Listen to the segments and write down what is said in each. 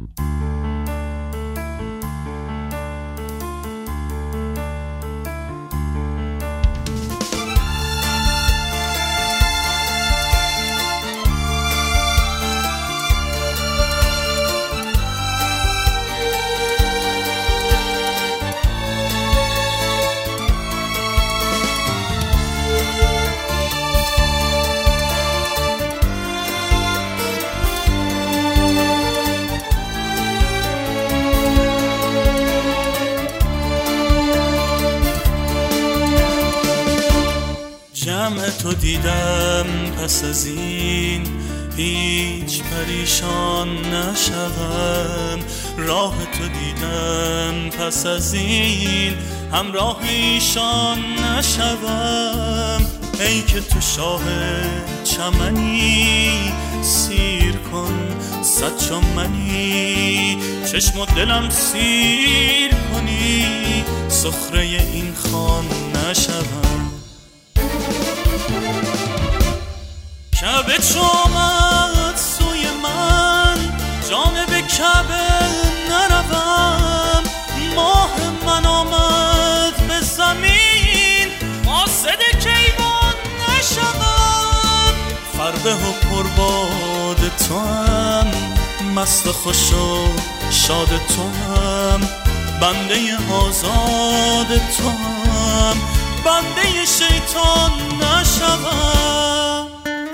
جمع تو دیدم پس از این هیچ پریشان نشوم، راه تو دیدم پس از این همراه ایشان نشوم. ای که تو شاه چمنی سیر کن صد چمنی، چشم و دلم سیر کنی سخره این خان نشوم. کعبه چو آمد سوی من جانب کعبه نروم، ماه من آمد به زمین قاصد کیوان نشوم. فربه و پرباد تو هم مست خوش و شاد تو هم، بنده آزاد تو هم بنده شیطان نشوم.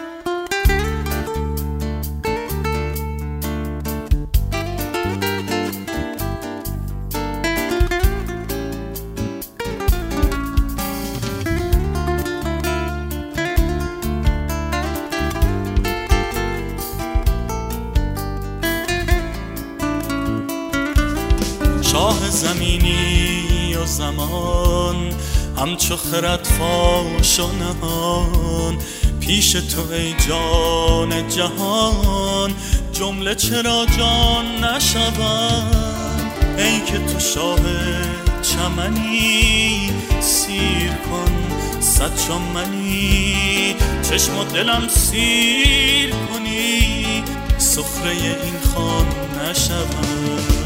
شاه زمینی و زمان همچو خرد فاش و نهان، پیش تو ای جان جهان جمله چرا جان نشوم. ای که تو شاه چمنی سیر کن صد چمنی، چشم و دلم سیر کنی سخره این خان نشوم.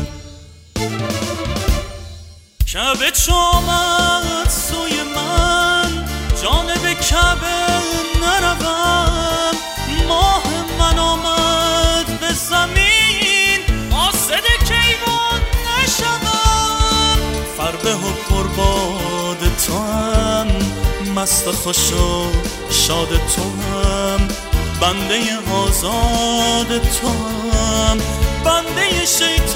کعبه چو آمد سوی من جانب کعبه نروم، ماه من آمد به زمین قاصد کیوان نشوم. فربه و پرباد تو هم مست خوش و شاد تو هم، بنده آزاد تو هم بنده شیطان